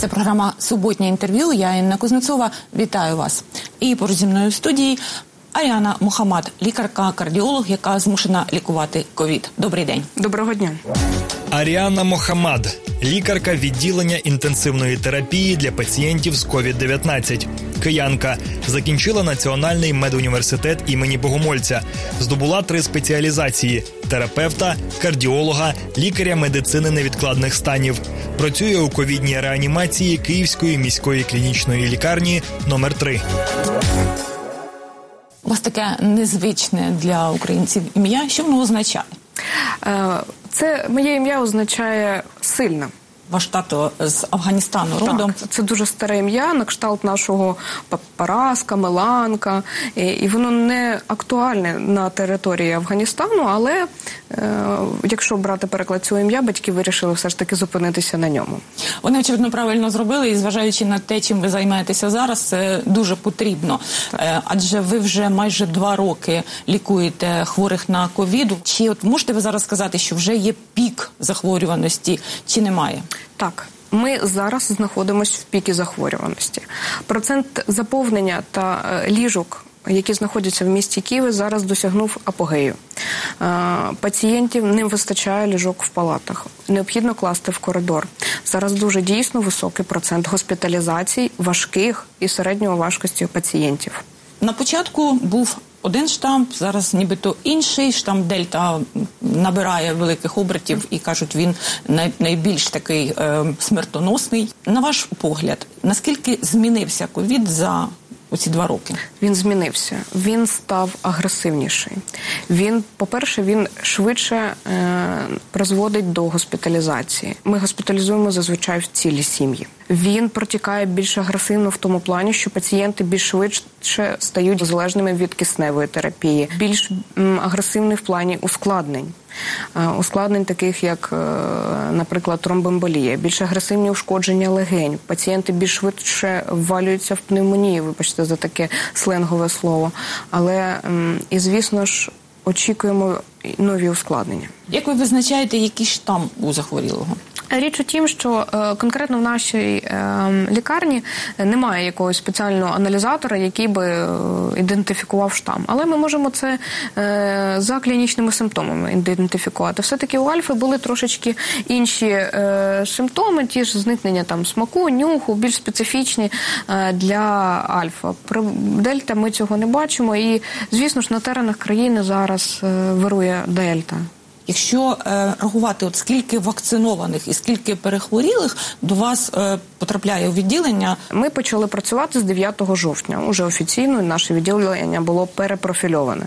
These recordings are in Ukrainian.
Це програма «Суботнє інтерв'ю». Я Інна Кузнецова. Вітаю вас. І поруч зі мною в студії Аріана Мохамад, лікарка-кардіолог, яка змушена лікувати ковід. Добрий день. Доброго дня. Аріана Мохамад, лікарка відділення інтенсивної терапії для пацієнтів з ковід-19. Киянка. Закінчила Національний медуніверситет імені Богомольця. Здобула 3 спеціалізації – терапевта, кардіолога, лікаря медицини невідкладних станів. Працює у ковідній реанімації Київської міської клінічної лікарні номер 3. У вас таке незвичне для українців ім'я. Що воно означає? Це моє ім'я означає «сильна». Ваш тато з Афганістану родом. Так, це дуже старе ім'я, на кшталт нашого Параска, Меланка. І воно не актуальне на території Афганістану, але якщо брати переклад цього ім'я, батьки вирішили все ж таки зупинитися на ньому. Вони, очевидно, правильно зробили, і зважаючи на те, чим ви займаєтеся зараз, це дуже потрібно. Адже ви вже майже 2 роки лікуєте хворих на ковід. Чи от можете ви зараз сказати, що вже є пік захворюваності, чи немає? Так. Ми зараз знаходимося в пікі захворюваності. Процент заповнення та ліжок, які знаходяться в місті Києві, зараз досягнув апогею. Пацієнтів не вистачає ліжок в палатах. Необхідно класти в коридор. Зараз дуже дійсно високий процент госпіталізацій важких і середньої важкості пацієнтів. На початку був один штам, зараз нібито інший. Штам Дельта набирає великих обертів і, кажуть, він найбільш такий смертоносний. На ваш погляд, наскільки змінився ковід за оці 2 роки? Він змінився. Він став агресивніший. По-перше, він швидше призводить до госпіталізації. Ми госпіталізуємо зазвичай в цілі сім'ї. Він протікає більш агресивно в тому плані, що пацієнти більш швидше стають залежними від кисневої терапії. Більш агресивний в плані ускладнень. Ускладнень таких, як, наприклад, тромбоемболія, більш агресивні ушкодження легень. Пацієнти більш швидше ввалюються в пневмонію, вибачте за таке сленгове слово. Але, і звісно ж, очікуємо нові ускладнення. Як ви визначаєте, який штам у захворілого? Річ у тім, що конкретно в нашій лікарні немає якогось спеціального аналізатора, який би ідентифікував штам. Але ми можемо це за клінічними симптомами ідентифікувати. Все-таки у альфи були трошечки інші симптоми, ті ж зникнення там смаку, нюху, більш специфічні для альфа. При дельта ми цього не бачимо і, звісно ж, на теренах країни зараз вирує дельта. Якщо рахувати, от скільки вакцинованих і скільки перехворілих до вас потрапляє у відділення? Ми почали працювати з 9 жовтня. Уже офіційно наше відділення було перепрофільоване.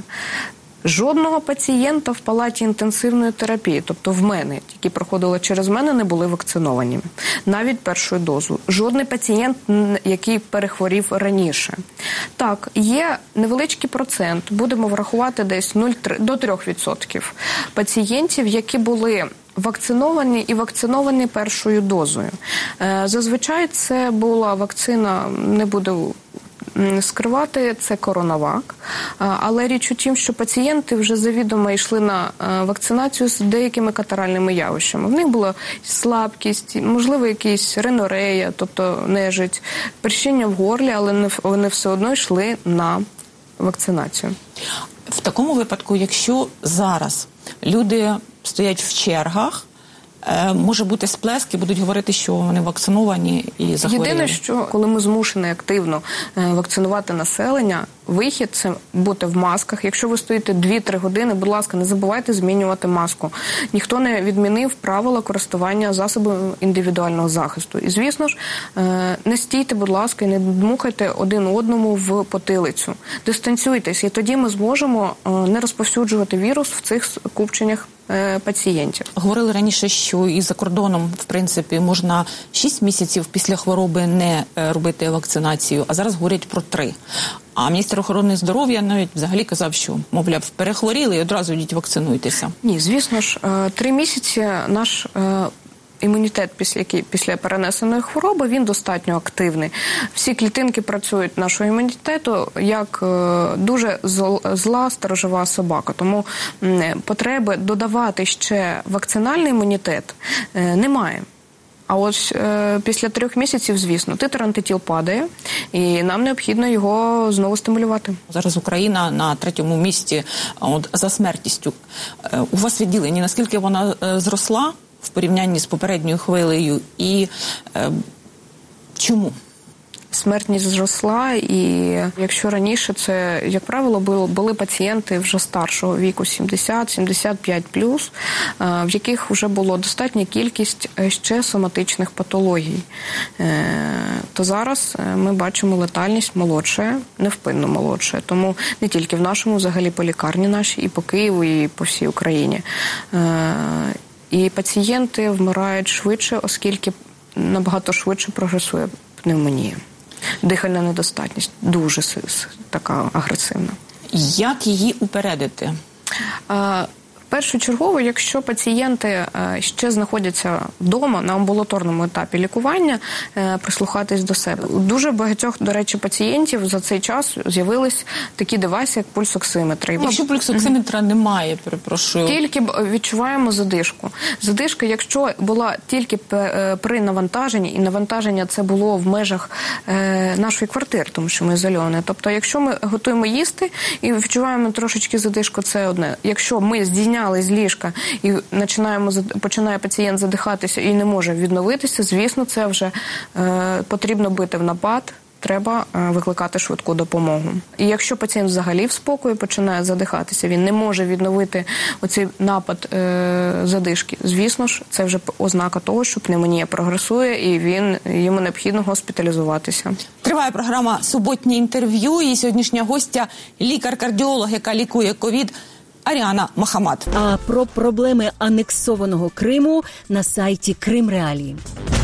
Жодного пацієнта в палаті інтенсивної терапії, тобто в мене, які проходили через мене, не були вакциновані. Навіть першою дозу. Жодний пацієнт, який перехворів раніше. Так, є невеличкий процент, будемо врахувати десь 0,3 до 3% пацієнтів, які були вакциновані і вакциновані першою дозою. Зазвичай це була вакцина, не буду скривати, це Коронавак. Але річ у тім, що пацієнти вже завідомо йшли на вакцинацію з деякими катаральними явищами. В них була слабкість, можливо, якісь ринорея, тобто нежить, першіння в горлі, але вони все одно йшли на вакцинацію. В такому випадку, якщо зараз люди стоять в чергах, може бути сплеск і будуть говорити, що вони вакциновані і захворіли. Єдине, що коли ми змушені активно вакцинувати населення, вихід – це бути в масках. Якщо ви стоїте 2-3 години, будь ласка, не забувайте змінювати маску. Ніхто не відмінив правила користування засобами індивідуального захисту. І, звісно ж, не стійте, будь ласка, і не дмухайте один одному в потилицю. Дистанціюйтесь, і тоді ми зможемо не розповсюджувати вірус в цих купченнях пацієнтів. Говорили раніше, що і за кордоном, в принципі, можна 6 місяців після хвороби не робити вакцинацію, а зараз говорять про 3. А міністр охорони здоров'я навіть взагалі казав, що, мовляв, перехворіли і одразу йдіть вакцинуйтеся. Ні, звісно ж, 3 місяці наш імунітет після перенесеної хвороби, він достатньо активний. Всі клітинки працюють нашого імунітету як дуже зла сторожова собака. Тому потреби додавати ще вакцинальний імунітет немає. А ось після 3 місяців, звісно, титр антитіл падає, і нам необхідно його знову стимулювати. Зараз Україна на 3-му місці за смертністю. У вас відділення, наскільки вона зросла в порівнянні з попередньою хвилею і чому? Смертність зросла, і якщо раніше це, як правило, були пацієнти вже старшого віку, 70-75+, в яких вже було достатня кількість ще соматичних патологій, то зараз ми бачимо летальність молодшає, невпинно молодшає. Тому не тільки в нашому, взагалі по лікарні нашій, і по Києву, і по всій Україні. І пацієнти вмирають швидше, оскільки набагато швидше прогресує пневмонія. Дихальна недостатність дуже така агресивна. Як її упередити? Першочергово, якщо пацієнти ще знаходяться вдома на амбулаторному етапі лікування, прислухатись до себе. У дуже багатьох, до речі, пацієнтів за цей час з'явились такі девайси, як пульсоксиметри. Якщо пульсоксиметра немає, перепрошую. Тільки відчуваємо задишку. Задишка, якщо була тільки при навантаженні, і навантаження це було в межах нашої квартири, тому що ми ізольовані. Тобто, якщо ми готуємо їсти і відчуваємо трошечки задишку, це одне. Якщо ми здійняли з ліжка і починає пацієнт задихатися і не може відновитися, звісно, це вже потрібно бити в напад, треба викликати швидку допомогу. І якщо пацієнт взагалі в спокої починає задихатися, він не може відновити оцей напад задишки, звісно ж, це вже ознака того, що пневмонія прогресує і йому необхідно госпіталізуватися. Триває програма «Суботнє інтерв'ю» і сьогоднішня гостя – лікар-кардіолог, яка лікує ковід, Аріана Мохамад. А про проблеми анексованого Криму на сайті Крим Реалії.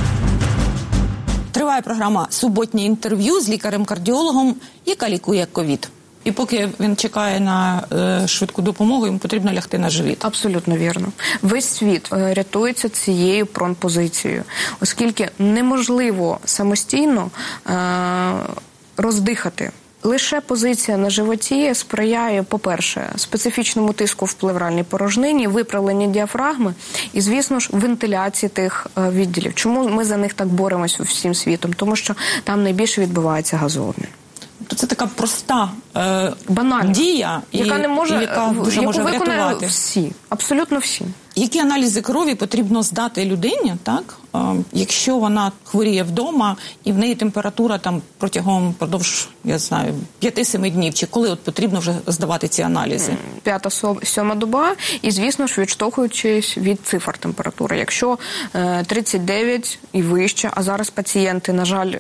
Триває програма «Суботнє інтерв'ю» з лікарем-кардіологом, яка лікує ковід. І поки він чекає на швидку допомогу, йому потрібно лягти на живіт. Абсолютно вірно. Весь світ рятується цією пронпозицією, оскільки неможливо самостійно роздихати. Лише позиція на животі сприяє, по-перше, специфічному тиску в плевральній порожнині, виправленні діафрагми і, звісно ж, вентиляції тих відділів. Чому ми за них так боремося всім світом? Тому що там найбільше відбувається газообмін. Це така проста банальна дія, яка не може, яку виконують всі, абсолютно всі. Які аналізи крові потрібно здати людині, так? Якщо вона хворіє вдома і в неї температура там продовж, 5-7 днів, чи коли потрібно вже здавати ці аналізи? 5-7 доба і, звісно ж, відштовхуючись від цифр температури. Якщо 39 і вище, а зараз пацієнти, на жаль,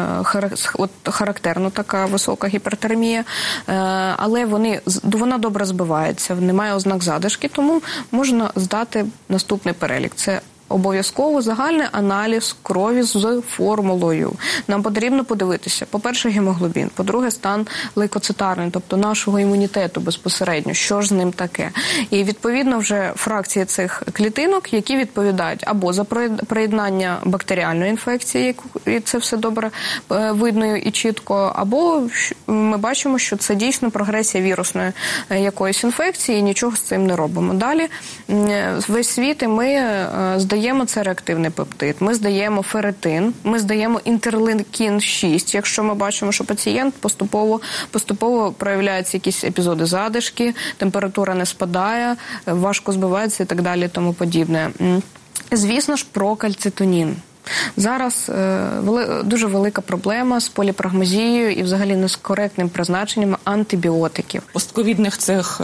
характерно така висока гіпертермія, але вона добре збивається, немає ознак задишки, тому можна здати наступний перелік. Це обов'язково загальний аналіз крові з формулою. Нам потрібно подивитися, по-перше, гемоглобін, по-друге, стан лейкоцитарний, тобто нашого імунітету безпосередньо, що ж з ним таке. І, відповідно, вже фракції цих клітинок, які відповідають або за приєднання бактеріальної інфекції, і це все добре видно і чітко, або ми бачимо, що це дійсно прогресія вірусної якоїсь інфекції, і нічого з цим не робимо. Далі весь світ, і ми здаємо це реактивний пептид, ми здаємо ферритин, ми здаємо інтерлейкін-6, якщо ми бачимо, що пацієнт поступово проявляються якісь епізоди задишки, температура не спадає, важко збивається і так далі, тому подібне. Звісно ж, прокальцитонін. Зараз дуже велика проблема з поліпрагмазією і взагалі не з коректним призначенням антибіотиків. В постковідних цих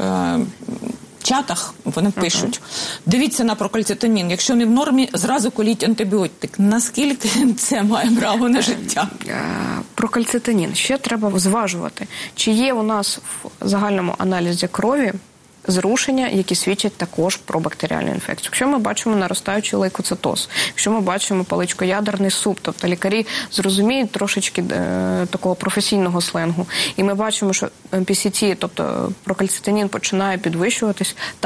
чатах вони пишуть, дивіться на прокальцитонін, якщо не в нормі, зразу коліть антибіотик. Наскільки це має право на життя? Прокальцитонін. Ще треба зважувати, чи є у нас в загальному аналізі крові зрушення, які свідчать також про бактеріальну інфекцію. Якщо ми бачимо наростаючий лейкоцитоз, якщо ми бачимо паличкоядерний суп, тобто лікарі зрозуміють трошечки такого професійного сленгу, і ми бачимо, що PCT, тобто прокальцитонін починає підвищуватись, так,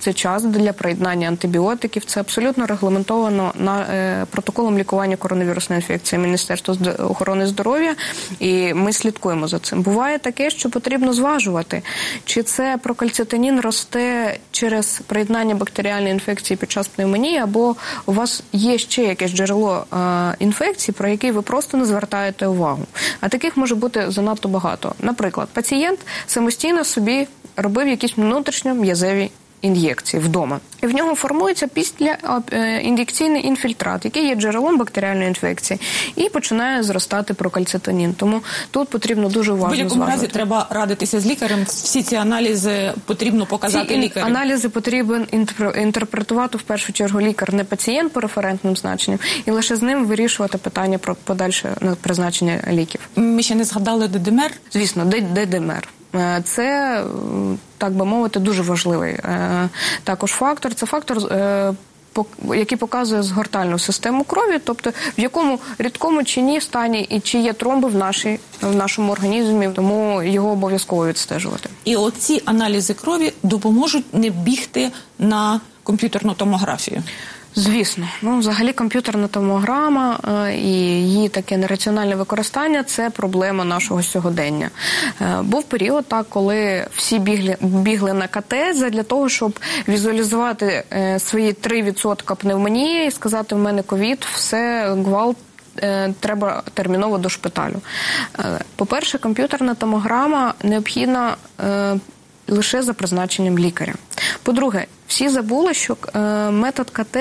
це час для приєднання антибіотиків. Це абсолютно регламентовано протоколом лікування коронавірусної інфекції Міністерства охорони здоров'я, і ми слідкуємо за цим. Буває таке, що потрібно зважувати, чи це прокальцитонін росте через приєднання бактеріальної інфекції під час пневмонії, або у вас є ще якесь джерело інфекції, про яке ви просто не звертаєте увагу. А таких може бути занадто багато. Наприклад, пацієнт самостійно собі робив якісь внутрішньом'язеві ін'єкції вдома. І в нього формується післяін'єкційний інфільтрат, який є джерелом бактеріальної інфекції, і починає зростати прокальцитонін. Тому тут потрібно дуже уважно зважувати. В будь-якому разі треба радитися з лікарем. Всі ці аналізи потрібно показати лікарю. Аналізи потрібен інтерпретувати в першу чергу лікар, не пацієнт по референтним значенням, і лише з ним вирішувати питання про подальше призначення ліків. Ми ще не згадали ДДМР. Звісно, ДДМР. Це, так би мовити, дуже важливий також фактор. Це фактор, який показує згортальну систему крові, тобто в якому рідкому чи ні стані і чи є тромби в нашому організмі, тому його обов'язково відстежувати. І оці аналізи крові допоможуть не бігти на комп'ютерну томографію? Звісно. Взагалі комп'ютерна томограма і її таке нераціональне використання – це проблема нашого сьогодення. Був період, коли всі бігли на КТ для того, щоб візуалізувати свої 3% пневмонії і сказати, в мене ковід, все, гвалт, треба терміново до шпиталю. По-перше, комп'ютерна томограма необхідна лише за призначенням лікаря. По-друге, всі забули, що метод КТ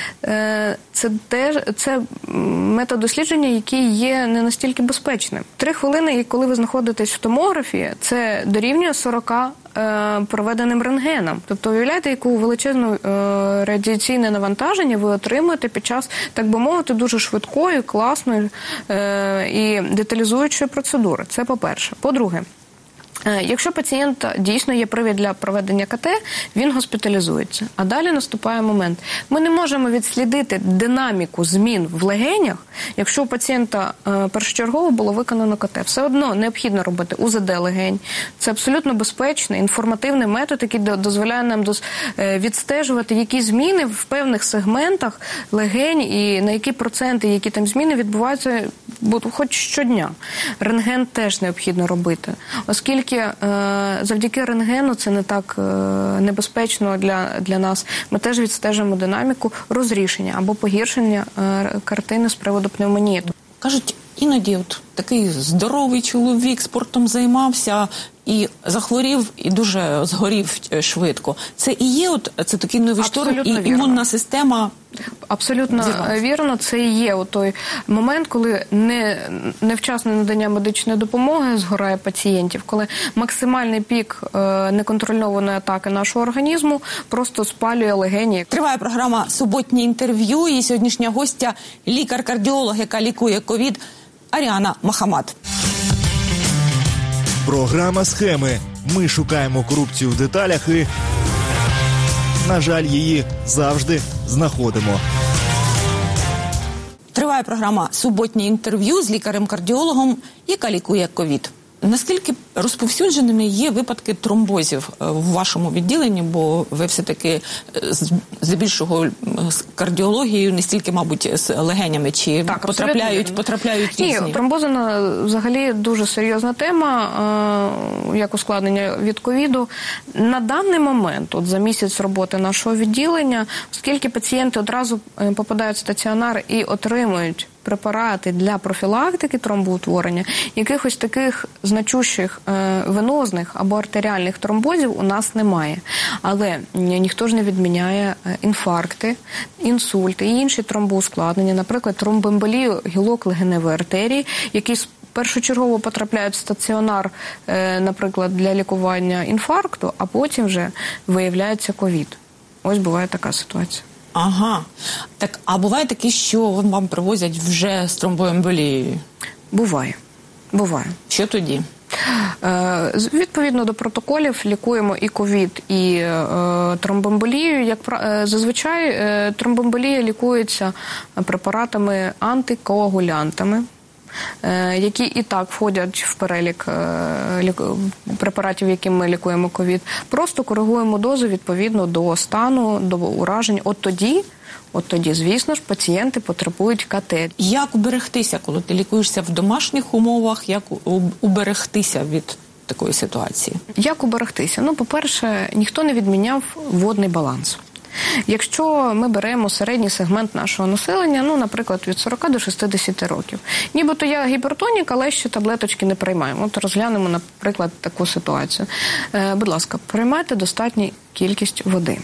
це метод дослідження, який є не настільки безпечним. 3 хвилини, коли ви знаходитесь в томографі, це дорівнює 40 проведеним рентгеном. Тобто, уявляєте, яку величезну радіаційне навантаження ви отримуєте під час, так би мовити, дуже швидкої, класної і деталізуючої процедури. Це по-перше. По-друге, якщо пацієнт дійсно є привід для проведення КТ, він госпіталізується. А далі наступає момент. Ми не можемо відслідити динаміку змін в легенях, якщо у пацієнта першочергово було виконано КТ. Все одно необхідно робити УЗД легень. Це абсолютно безпечний, інформативний метод, який дозволяє нам відстежувати, які зміни в певних сегментах легень і на які проценти, які там зміни відбуваються хоч щодня. Рентген теж необхідно робити, оскільки завдяки рентгену це не так небезпечно для нас. Ми теж відстежимо динаміку розрішення або погіршення картини з приводу пневмонії. Кажуть, іноді такий здоровий чоловік спортом займався і захворів, і дуже згорів швидко. Це і є це такий новий шторм, і імунна система... Абсолютно вірно. Це і є той момент, коли невчасне надання медичної допомоги згорає пацієнтів, коли максимальний пік неконтрольованої атаки нашого організму просто спалює легені. Триває програма «Суботнє інтерв'ю», і сьогоднішня гостя – лікар-кардіолог, яка лікує ковід, Аріана Мохамад. Програма «Схеми». Ми шукаємо корупцію в деталях і, на жаль, її завжди знаходимо. Триває програма «Суботнє інтерв'ю» з лікарем-кардіологом, яка лікує ковід. Наскільки розповсюдженими є випадки тромбозів в вашому відділенні, бо ви все-таки здебільшого з кардіологією, не стільки, мабуть, з легенями, чи так, потрапляють різні? Ні, тромбози взагалі дуже серйозна тема, як ускладнення від ковіду. На даний момент, за місяць роботи нашого відділення, оскільки пацієнти одразу попадають в стаціонар і отримують препарати для профілактики тромбоутворення, якихось таких значущих венозних або артеріальних тромбозів у нас немає. Але ніхто ж не відміняє інфаркти, інсульти і інші тромбоускладнення, наприклад, тромбоемболію гілок легеневої артерії, які першочергово потрапляють в стаціонар, наприклад, для лікування інфаркту, а потім вже виявляється ковід. Ось буває така ситуація. Ага. Так, а буває таке, що вам привозять вже з тромбоемболією? Буває. Що тоді? Відповідно до протоколів лікуємо і ковід, і тромбоемболію. Зазвичай тромбоемболія лікується препаратами антикоагулянтами. які і так входять в перелік препаратів, яким ми лікуємо ковід. Просто коригуємо дозу відповідно до стану, до уражень. От тоді, звісно ж, пацієнти потребують КТ. Як уберегтися, коли ти лікуєшся в домашніх умовах, як уберегтися від такої ситуації? Як уберегтися? По-перше, ніхто не відміняв водний баланс. Якщо ми беремо середній сегмент нашого населення, наприклад, від 40 до 60 років, нібито я гіпертонік, але ще таблеточки не приймаємо. От розглянемо, наприклад, таку ситуацію. Будь ласка, приймайте достатню кількість води.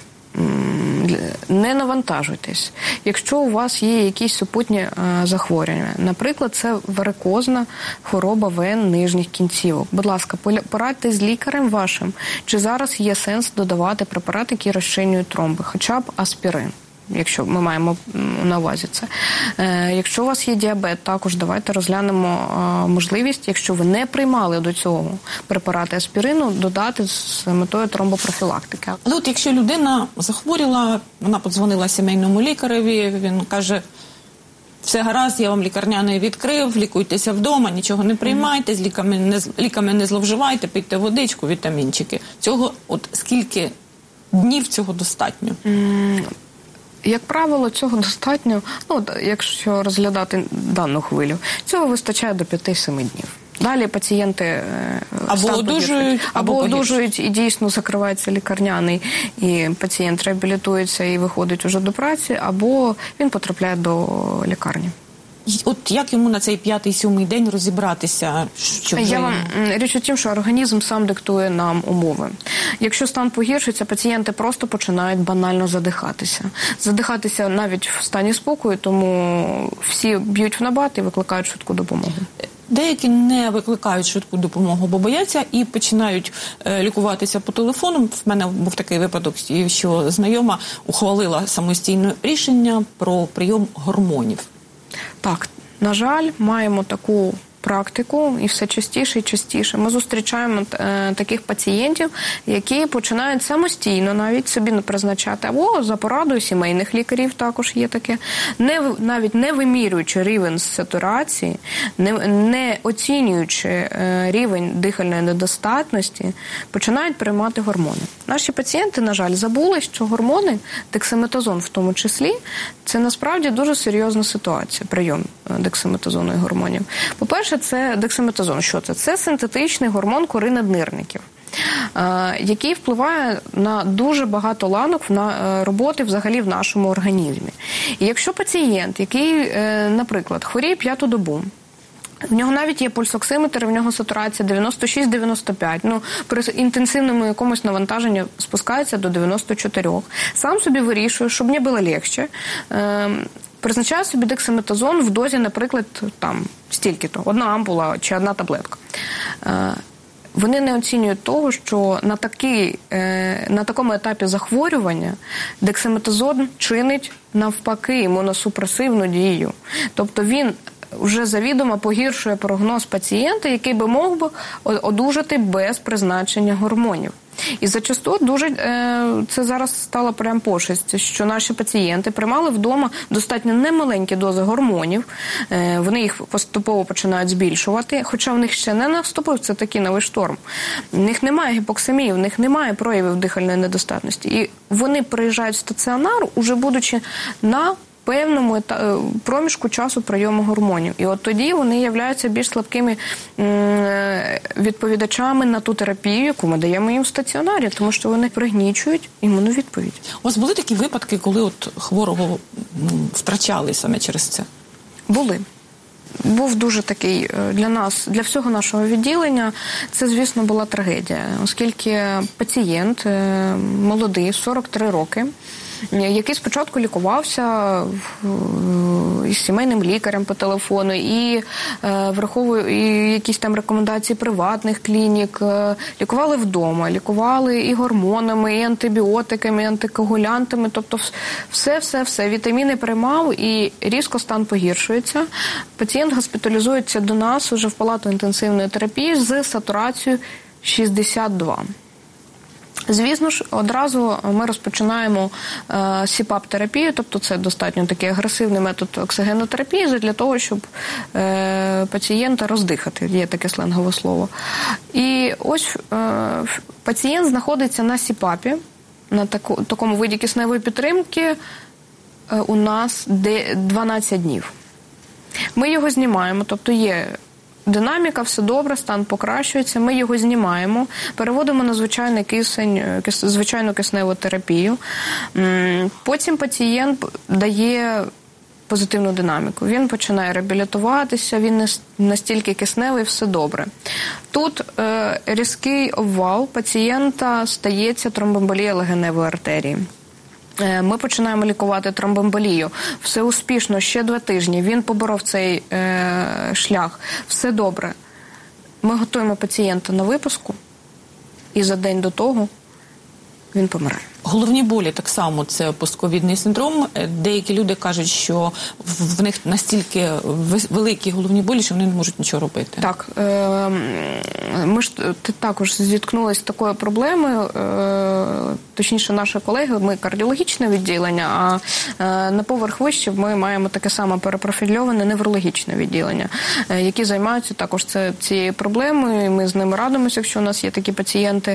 Не навантажуйтесь. Якщо у вас є якісь супутні захворювання, наприклад, це варикозна хвороба вен нижніх кінцівок. Будь ласка, порадьте з лікарем вашим, чи зараз є сенс додавати препарати, які розчинюють тромби, хоча б аспірин, якщо ми маємо на увазі це. Якщо у вас є діабет, також давайте розглянемо можливість, якщо ви не приймали до цього препарати аспірину, додати з метою тромбопрофілактики. Але от якщо людина захворіла, вона подзвонила сімейному лікареві, він каже: все гаразд, я вам лікарняний відкрив, лікуйтеся вдома, нічого не приймайте, з ліками не зловживайте, пийте водичку, вітамінчики. Цього, от скільки днів цього достатньо? Як правило, цього достатньо, якщо розглядати дану хвилю, цього вистачає до 5-7 днів. Далі пацієнти або одужують і дійсно закривається лікарняний, і пацієнт реабілітується і виходить уже до праці, або він потрапляє до лікарні. От як йому на цей 5-7 день розібратися? Річ у тім, що організм сам диктує нам умови. Якщо стан погіршується, пацієнти просто починають банально задихатися. Задихатися навіть в стані спокою, тому всі б'ють в набат і викликають швидку допомогу. Деякі не викликають швидку допомогу, бо бояться і починають лікуватися по телефону. В мене був такий випадок, що знайома ухвалила самостійне рішення про прийом гормонів. Так, на жаль, маємо таку практику і все частіше і частіше. Ми зустрічаємо таких пацієнтів, які починають самостійно навіть собі призначати, або за порадою сімейних лікарів також є таке, навіть не вимірюючи рівень сатурації, не оцінюючи рівень дихальної недостатності, починають приймати гормони. Наші пацієнти, на жаль, забули, що гормони, дексаметазон в тому числі, це насправді дуже серйозна ситуація, прийом дексаметазону і гормонів. По-перше, це дексаметазон. Що це? Це синтетичний гормон кори наднирників, який впливає на дуже багато ланок роботи взагалі в нашому організмі. І якщо пацієнт, який, наприклад, хворіє 5-ту добу, в нього навіть є пульсоксиметр, в нього сатурація 96-95. При інтенсивному якомусь навантаженні спускається до 94. Сам собі вирішує, щоб мені було легше, призначає собі дексаметазон в дозі, наприклад, стільки-то, 1 ампула чи 1 таблетка. Вони не оцінюють того, що на такому етапі захворювання дексаметазон чинить навпаки імуносупресивну дію. Тобто він вже завідомо погіршує прогноз пацієнта, який би мог би одужати без призначення гормонів. І зачасту це зараз стало прям пошесть, що наші пацієнти приймали вдома достатньо немаленькі дози гормонів, вони їх поступово починають збільшувати, хоча в них ще не наступив це такий новий шторм. В них немає гіпоксемії, в них немає проявів дихальної недостатності. І вони приїжджають в стаціонар, уже будучи на певному проміжку часу прийому гормонів. І от тоді вони являються більш слабкими відповідачами на ту терапію, яку ми даємо їм в стаціонарі, тому що вони пригнічують імунну відповідь. У вас були такі випадки, коли от хворого втрачали саме через це? Були. Був дуже такий для нас, для всього нашого відділення, це, звісно, була трагедія, оскільки пацієнт молодий, 43 роки, який спочатку лікувався із сімейним лікарем по телефону і враховує якісь там рекомендації приватних клінік, лікували вдома, лікували і гормонами, і антибіотиками, і антикоагулянтами, тобто все, вітаміни приймав і різко стан погіршується. Пацієнт госпіталізується до нас уже в палату інтенсивної терапії з сатурацією 62. Звісно ж, одразу ми розпочинаємо СІПАП-терапію, тобто це достатньо такий агресивний метод оксигенотерапії для того, щоб пацієнта роздихати, є таке сленгове слово. І ось пацієнт знаходиться на СІПАПі, на такому виді кисневої підтримки у нас 12 днів. Ми його знімаємо, тобто є динаміка, все добре, стан покращується, ми його знімаємо, переводимо на звичайний кисень, звичайну кисневу терапію. Потім пацієнт дає позитивну динаміку. Він починає реабілітуватися, він не настільки кисневий, все добре. Тут різкий обвал пацієнта стається тромбоемболія легеневої артерії. Ми починаємо лікувати тромбоемболію. Все успішно, ще 2 тижні. Він поборов цей шлях. Все добре. Ми готуємо пацієнта на виписку, і за день до того він помирає. Головні болі так само це постковідний синдром. Деякі люди кажуть, що в них настільки великі головні болі, що вони не можуть нічого робити. Так. Ми ж також зіткнулися з такою проблемою. Точніше, наші колеги, ми кардіологічне відділення, а на поверх вище ми маємо таке саме перепрофільоване неврологічне відділення, які займаються також цією проблемою. Ми з ними радимося, якщо у нас є такі пацієнти.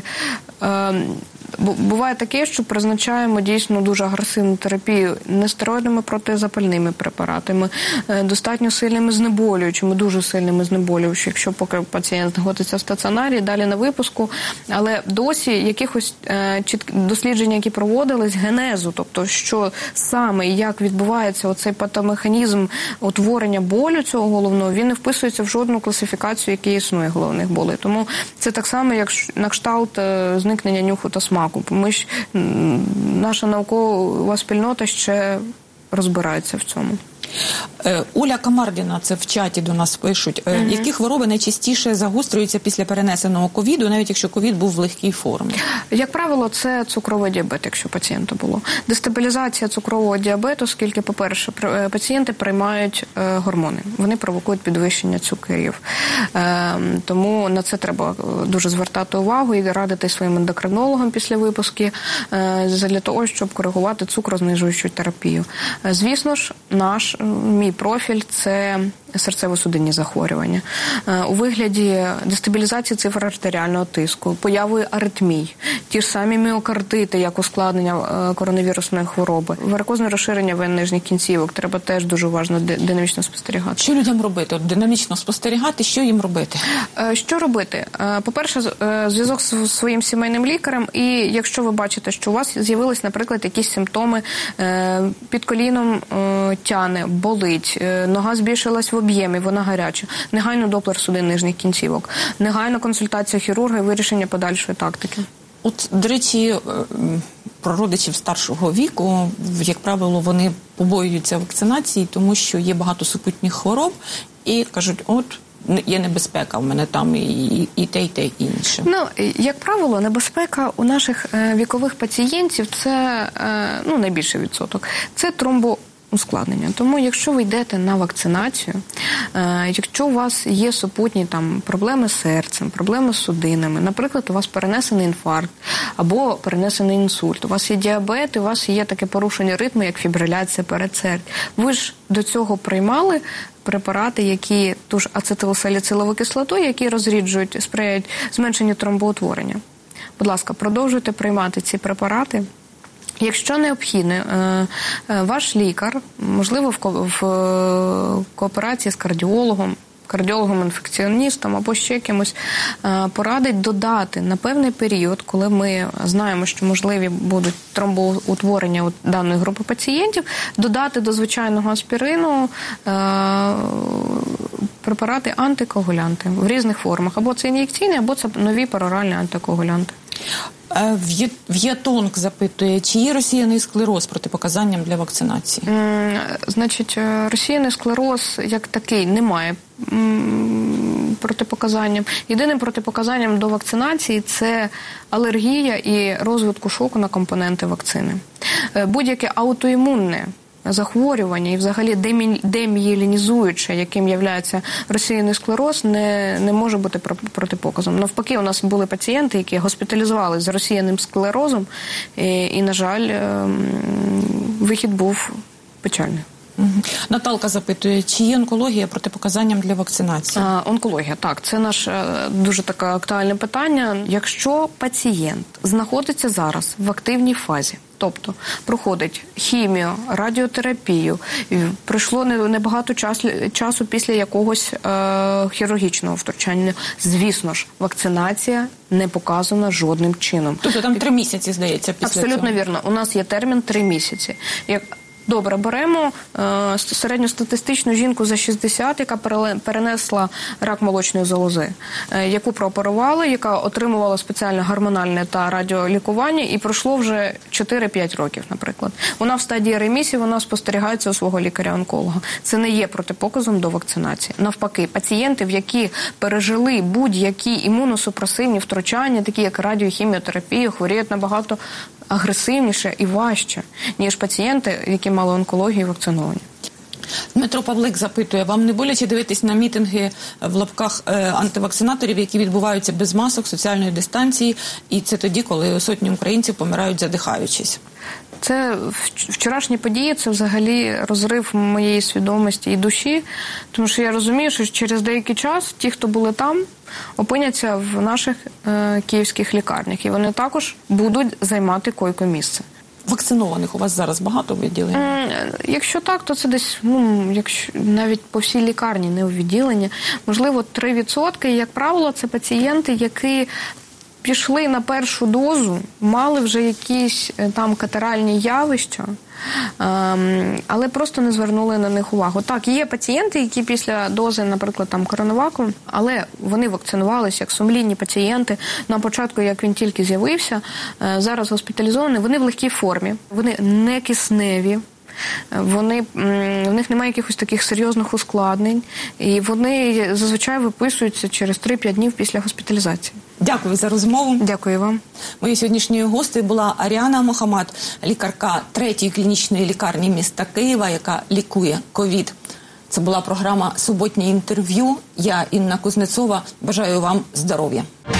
Буває таке, що призначаємо дійсно дуже агресивну терапію нестероїдними протизапальними препаратами, достатньо сильними знеболюючими, дуже сильними знеболюючими, якщо поки пацієнт знаходиться в стаціонарі, далі на випуску. Але досі якихось дослідження, які проводились, генезу, тобто що саме і як відбувається оцей патомеханізм утворення болю цього головного, він не вписується в жодну класифікацію, яка існує головних болей. Тому це так само, як на кшталт зникнення нюху та смаку. Наша наукова спільнота ще розбирається в цьому. Оля Камардіна, це в чаті до нас пишуть, які хвороби найчастіше загострюються після перенесеного ковіду, навіть якщо ковід був в легкій формі? Як правило, це цукровий діабет, якщо пацієнта було. Дестабілізація цукрового діабету, оскільки, по-перше, пацієнти приймають гормони. Вони провокують підвищення цукрів. Тому на це треба дуже звертати увагу і радити своїм ендокринологам після випуски для того, щоб коригувати цукрознижуючу терапію. Звісно ж, мій профіль – це серцево-судинні захворювання. У вигляді дестабілізації цифр артеріального тиску, появою аритмій, ті ж самі міокардити, як ускладнення коронавірусної хвороби, варикозне розширення вен нижніх кінцівок. Треба теж дуже уважно динамічно спостерігати. Що людям робити? От динамічно спостерігати, що їм робити? Що робити? По-перше, зв'язок з своїм сімейним лікарем, і якщо ви бачите, що у вас з'явились, наприклад, якісь симптоми, під коліном тяне, болить, нога збільшилась в об'ємі, вона гаряча, негайно доплер судин нижніх кінцівок, негайно консультація хірурга і вирішення подальшої тактики. От, до речі, про родичів старшого віку, як правило, вони побоюються вакцинації, тому що є багато супутніх хвороб і кажуть, от, є небезпека, в мене там і те, інше. Як правило, небезпека у наших вікових пацієнтів – це, найбільший відсоток, це ускладнення. Тому, якщо ви йдете на вакцинацію, якщо у вас є супутні проблеми з серцем, проблеми з судинами, наприклад, у вас перенесений інфаркт або перенесений інсульт, у вас є діабет, у вас є таке порушення ритму, як фібриляція передсердь. Ви ж до цього приймали препарати, які ту ж ацетилсаліцилову кислоту, які розріджують, сприяють зменшенню тромбоутворення. Будь ласка, продовжуйте приймати ці препарати. Якщо необхідно, ваш лікар, можливо, в кооперації з кардіологом-інфекціоністом або ще кимось, порадить додати на певний період, коли ми знаємо, що можливі будуть тромбоутворення у даної групи пацієнтів, додати до звичайного аспірину препарати антикоагулянти в різних формах. Або це ін'єкційні, або це нові пероральні антикоагулянти. В'єтонг запитує, чи є розсіяний склероз протипоказанням для вакцинації? Значить, розсіяний склероз як такий немає протипоказанням. Єдиним протипоказанням до вакцинації – це алергія і розвитку шоку на компоненти вакцини. Будь-яке аутоімунне захворювання і взагалі демієлінізуюче, яким є розсіяний склероз, не може бути протипоказом. Навпаки, у нас були пацієнти, які госпіталізувалися з розсіяним склерозом, і, на жаль, вихід був печальний. Наталка запитує, чи є онкологія протипоказанням для вакцинації? Онкологія, так. Це наше дуже таке актуальне питання. Якщо пацієнт знаходиться зараз в активній фазі, тобто проходить хімію, радіотерапію, пройшло небагато часу після якогось хірургічного втручання, звісно ж, вакцинація не показана жодним чином. Тобто там 3 місяці, здається, після цього? Абсолютно вірно. У нас є термін 3 місяці. Добре, беремо середньостатистичну жінку за 60, яка перенесла рак молочної залози, яку прооперували, яка отримувала спеціальне гормональне та радіолікування, і пройшло вже 4-5 років, наприклад. Вона в стадії ремісії, вона спостерігається у свого лікаря-онколога. Це не є протипоказом до вакцинації. Навпаки, пацієнти, які пережили будь-які імуносупресивні втручання, такі як радіохіміотерапія, хворіють набагато агресивніше і важче, ніж пацієнти, які мали онкологію і вакциновані. Дмитро Павлик запитує, вам не боляче дивитись на мітинги в лапках антивакцинаторів, які відбуваються без масок, соціальної дистанції, і це тоді, коли сотні українців помирають задихаючись? Це вчорашні події, це взагалі розрив моєї свідомості і душі, тому що я розумію, що через деякий час ті, хто були там, опиняться в наших київських лікарнях, і вони також будуть займати койко-місце. Вакцинованих у вас зараз багато в відділенні? Якщо так, то це десь, якщо навіть по всій лікарні, не у відділенні, можливо, 3%. Як правило, це пацієнти, які пішли на першу дозу, мали вже якісь там катаральні явища, але просто не звернули на них увагу. Так, є пацієнти, які після дози, наприклад, там коронаваку, але вони вакцинувалися як сумлінні пацієнти. На початку, як він тільки з'явився, зараз госпіталізовані, вони в легкій формі, вони не кисневі. В них немає якихось таких серйозних ускладнень, і вони зазвичай виписуються через 3-5 днів після госпіталізації. Дякую за розмову. Дякую вам. Моєю сьогоднішньою гостею була Аріана Мохамад, лікарка 3-ї клінічної лікарні міста Києва, яка лікує ковід. Це була програма «Суботнє інтерв'ю». Я, Інна Кузнецова, бажаю вам здоров'я.